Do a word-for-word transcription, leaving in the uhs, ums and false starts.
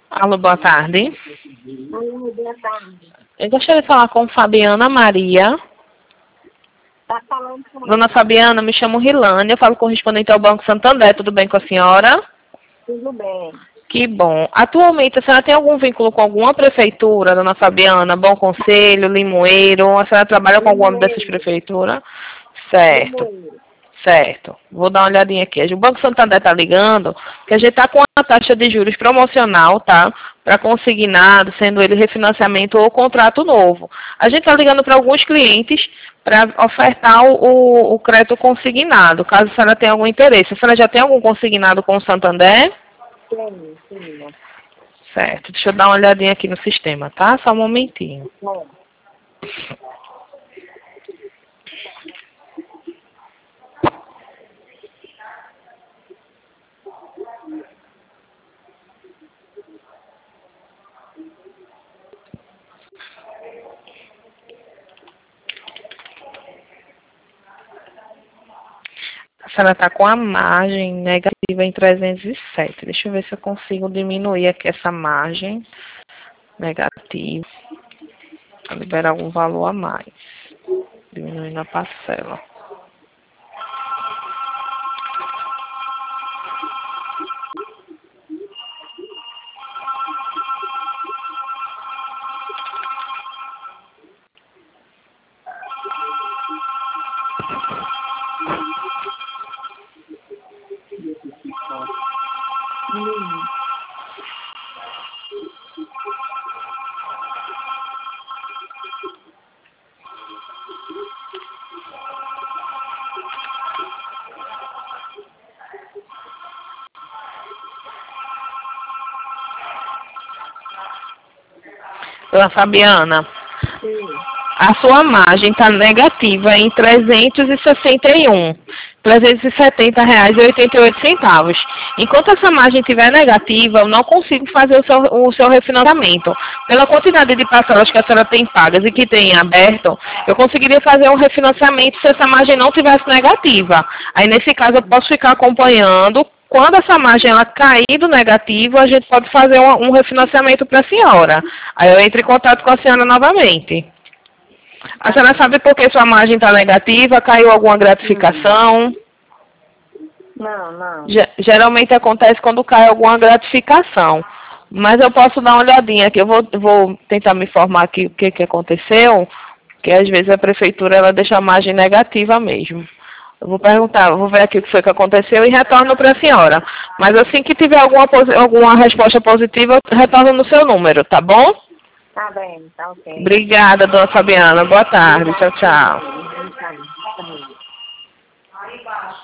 Alô, boa tarde. Alô, boa tarde. Eu gostaria de falar com Fabiana Maria. Tá falando com Dona Fabiana, me chamo Rilane, eu falo correspondente ao Banco Santander. Tudo bem com a senhora? Tudo bem. Que bom. Atualmente, a senhora tem algum vínculo com alguma prefeitura, Dona Fabiana? Bom Conselho, Limoeiro? A senhora trabalha com alguma dessas prefeituras? Certo. Limoeiro. Certo. Vou dar uma olhadinha aqui. O Banco Santander está ligando, que a gente está com uma taxa de juros promocional, tá? Para consignado, sendo ele refinanciamento ou contrato novo. A gente está ligando para alguns clientes para ofertar o, o, o crédito consignado, caso a senhora tenha algum interesse. A senhora já tem algum consignado com o Santander? Tenho, tenho. Certo. Deixa eu dar uma olhadinha aqui no sistema, tá? Só um momentinho. Bom. A senhora está com a margem negativa em trezentos e sete. Deixa eu ver se eu consigo diminuir aqui essa margem negativa. Para liberar algum valor a mais. Diminuindo a parcela. Hum. Dona Fabiana, Sim. a sua margem está negativa em trezentos e sessenta e um. trezentos e setenta reais e oitenta e oito centavos. Enquanto essa margem estiver negativa, eu não consigo fazer o seu, o seu refinanciamento. Pela quantidade de parcelas que a senhora tem pagas e que tem aberto, eu conseguiria fazer um refinanciamento se essa margem não tivesse negativa. Aí, nesse caso, eu posso ficar acompanhando. Quando essa margem ela cair do negativo, a gente pode fazer um, um refinanciamento para a senhora. Aí eu entro em contato com a senhora novamente. A senhora sabe por que sua margem está negativa? Caiu alguma gratificação? Não, não. Geralmente acontece quando cai alguma gratificação. Mas eu posso dar uma olhadinha aqui. Eu vou, vou tentar me informar aqui o que, que aconteceu. Que às vezes a prefeitura ela deixa a margem negativa mesmo. Eu vou perguntar, eu vou ver aqui o que foi que aconteceu e retorno para a senhora. Mas assim que tiver alguma, alguma resposta positiva, eu retorno no seu número, tá bom? Tá bem, tá ok. Obrigada, dona Fabiana. Boa tarde. Tchau, tchau.